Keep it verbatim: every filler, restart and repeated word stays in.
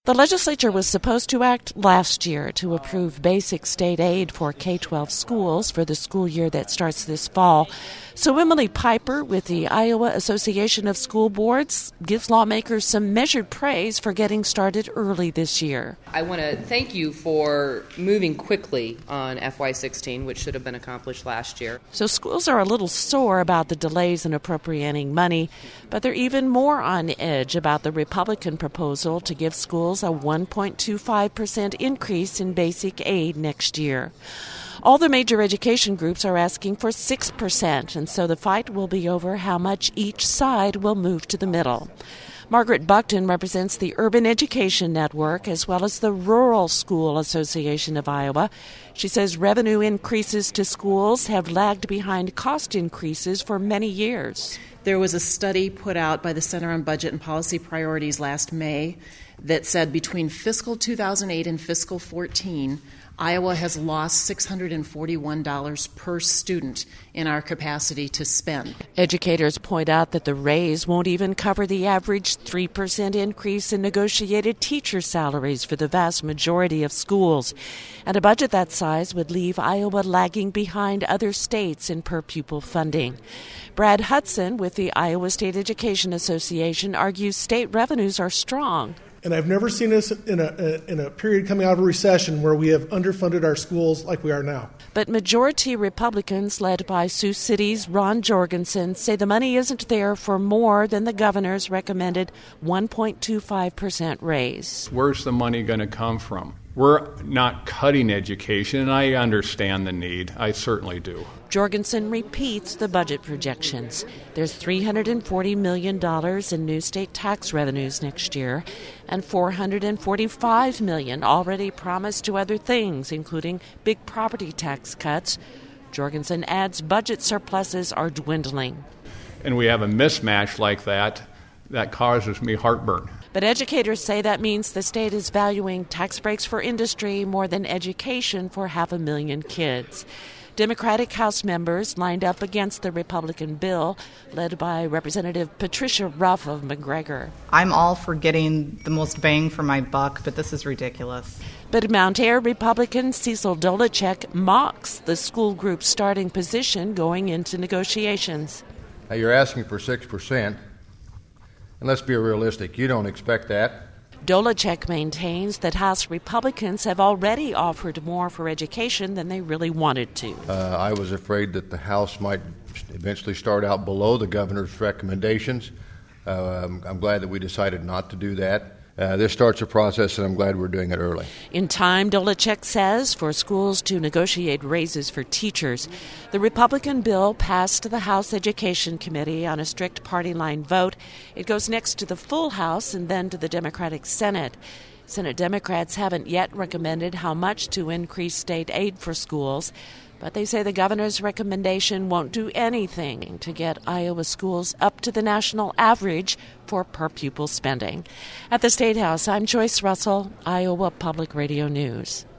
The legislature was supposed to act last year to approve basic state aid for K twelve schools for the school year that starts this fall. So Emily Piper with the Iowa Association of School Boards gives lawmakers some measured praise for getting started early this year. I want to thank you for moving quickly on F Y sixteen, which should have been accomplished last year. So schools are a little sore about the delays in appropriating money, but they're even more on edge about the Republican proposal to give schools a one point two five percent increase in basic aid next year. All the major education groups are asking for six percent, and so the fight will be over how much each side will move to the middle. Margaret Buckton represents the Urban Education Network as well as the Rural School Association of Iowa. She says revenue increases to schools have lagged behind cost increases for many years. There was a study put out by the Center on Budget and Policy Priorities last May that said between fiscal two thousand eight and fiscal fourteen, Iowa has lost six hundred forty-one dollars per student in our capacity to spend. Educators point out that the raise won't even cover the average three percent increase in negotiated teacher salaries for the vast majority of schools. And a budget that size would leave Iowa lagging behind other states in per-pupil funding. Brad Hudson with the Iowa State Education Association argues state revenues are strong. And I've never seen us in a, in a period coming out of a recession where we have underfunded our schools like we are now. But majority Republicans, led by Sioux City's Ron Jorgensen, say the money isn't there for more than the governor's recommended one point two five percent raise. Where's the money going to come from? We're not cutting education, and I understand the need. I certainly do. Jorgensen repeats the budget projections. There's three hundred forty million dollars in new state tax revenues next year, and four hundred forty-five million dollars already promised to other things, including big property tax cuts. Jorgensen adds budget surpluses are dwindling. And we have a mismatch like that. That causes me heartburn. But educators say that means the state is valuing tax breaks for industry more than education for half a million kids. Democratic House members lined up against the Republican bill, led by Representative Patricia Ruff of McGregor. I'm all for getting the most bang for my buck, but this is ridiculous. But Mount Ayr Republican Cecil Dolacek mocks the school group's starting position going into negotiations. Now you're asking for six percent, and let's be realistic, you don't expect that. Dolacek maintains that House Republicans have already offered more for education than they really wanted to. Uh, I was afraid that the House might eventually start out below the governor's recommendations. Uh, I'm, I'm glad that we decided not to do that. Uh, this starts a process, and I'm glad we're doing it early. In time, Dolacek says, for schools to negotiate raises for teachers. The Republican bill passed the House Education Committee on a strict party line vote. It goes next to the full House and then to the Democratic Senate. Senate Democrats haven't yet recommended how much to increase state aid for schools, but they say the governor's recommendation won't do anything to get Iowa schools up to the national average for per-pupil spending. At the State House, I'm Joyce Russell, Iowa Public Radio News.